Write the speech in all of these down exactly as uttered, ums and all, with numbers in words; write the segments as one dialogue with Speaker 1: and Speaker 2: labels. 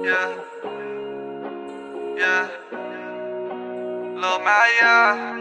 Speaker 1: Yeah, yeah, Lil Maya.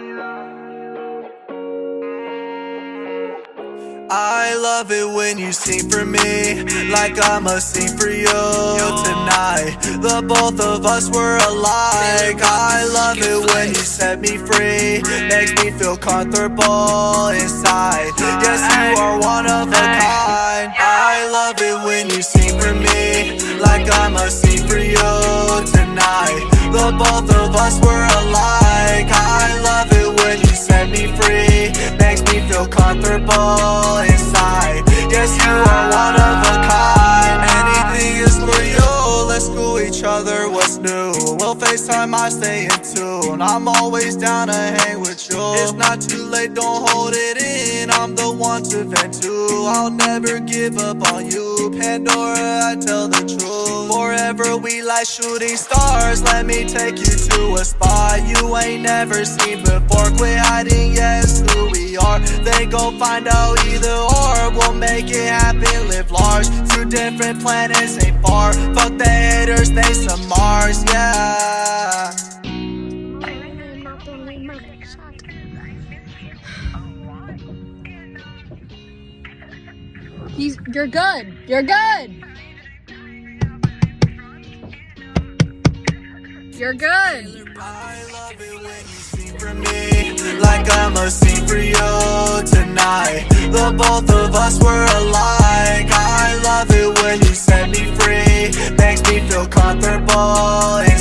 Speaker 2: I love it when you sing for me, like I'ma sing for you tonight. The both of us were alike. I love it when you set me free, makes me feel comfortable inside. Yes, you are one of a kind. I love it when you sing for me, like I'ma sing for you tonight. The both of us were alike. I love it when you set me free, makes me feel comfortable inside. Yes, you are one of a kind. Anything is for you. Let's school each other what's new. We'll FaceTime, I stay in tune. I'm always down to hang with you. It's not too late, don't hold it in. I'm the one to vent to. I'll never give up on you, Pandora, I tell the truth. Forever we like shooting stars. Let me take you to a spot you ain't never seen before. Quit hiding, yes, who we are. They gon' find out either or. We'll make it happen, live large. Two different planets ain't far. Fuck the haters, they some Mars, yeah.
Speaker 3: He's, you're good. You're good. You're good.
Speaker 2: I love it when you sing for me, like I'ma sing for you tonight. The both of us were alike. I love it when you set me free, makes me feel comfortable